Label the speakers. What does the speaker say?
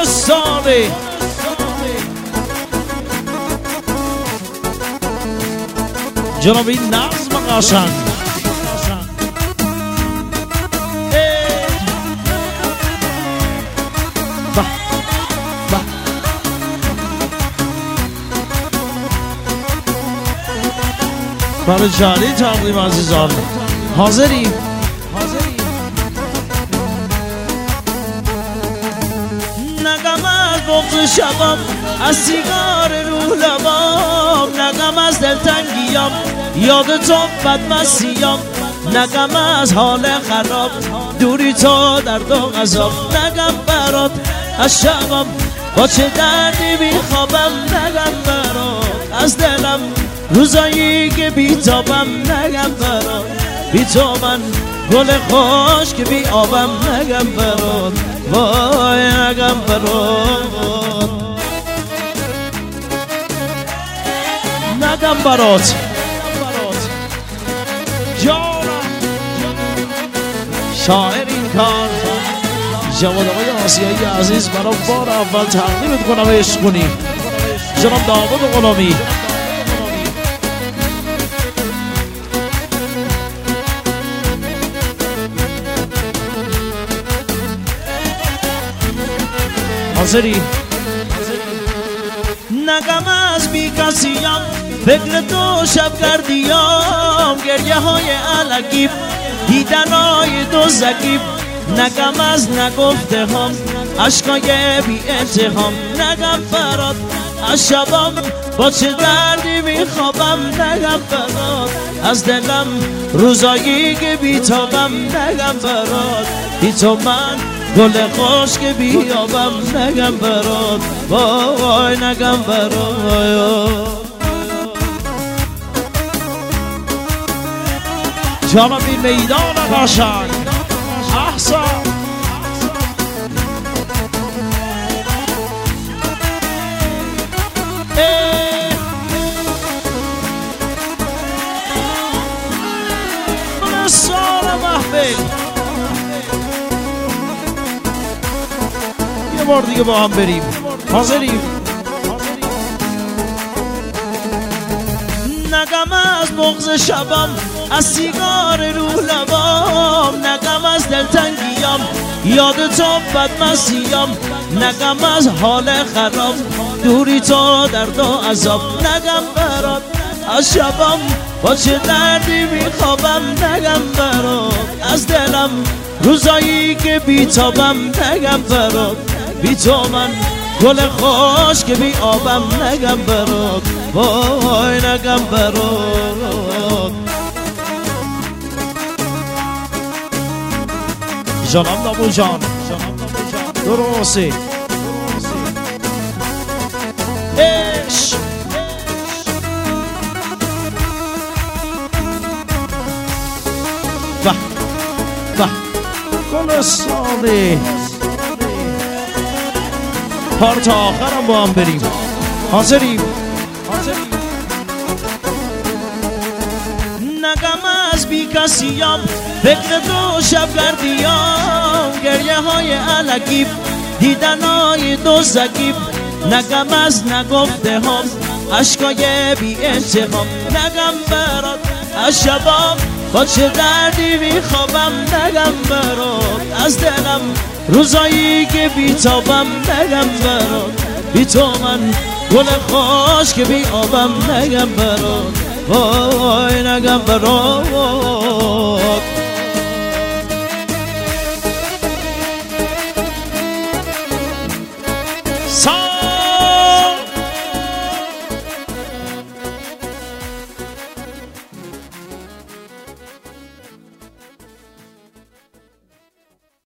Speaker 1: گل ساله جناب این نظم قشنگ برای جاری تقدیم عزیزان حاضریم نگم از بغض شبم از سیگار رو لبام نگم از دلتنگیم یاد تو بدمستیم نگم از حال خراب دوری تو درد و غضب نگم برات از شبم با چه دردی میخوابم نگم برات از دلم روزایی که بیتابم نگم برات بی تو من گل خوش که بی آبم نگم برات وای نگم برات نگم برات جانم شاعر این کار جواد آقای آسیایی عزیز برای بار اول تقدیم کنم عشق کنی جناب داوود غلامی حاضری نگم از بی کسیم فکر تو شب کردیم گریه های علگیب دیدن های دو زگیب نگم از نگفته هم عشقای بی انتهام نگم برات از شبم با چه دردی میخوابم نگم برات از دلم روزایی که بیتابم نگم برات بی تو من گل خوش که بیابم نگم برات وای نگم برات جانم این میدان قشنگ احسن من سال محفل یه بار دیگه با هم بریم حاضریم نگم از بغض شبم از سیگار رو لبام نگم از دلتنگیم یاد تو بدمستیم نگم از حال خراب دوری تو درد و عذاب نگم برات از شبم با چه دردی میخوابم نگم برات از دلم روزایی که بیتابم نگم برات بی تو من گل خوش که بی آبم نگم برات وای نگم برات جانم نابو جان درسته عشق به به گل ساله پار تا آخرم با هم بریم حاضریم نگم از بی کسیم فکر تو شب کردیم گریه های علگیب دیدن های دو زگیب نگم از نگفته هم عشقای بی انتهام نگم برات از شبام با چه دردی میخوابم نگم برات از دلم روزایی که بیتابم نگم برات بی تو من گل خوش که بی آبم نگم برات وای نگم برات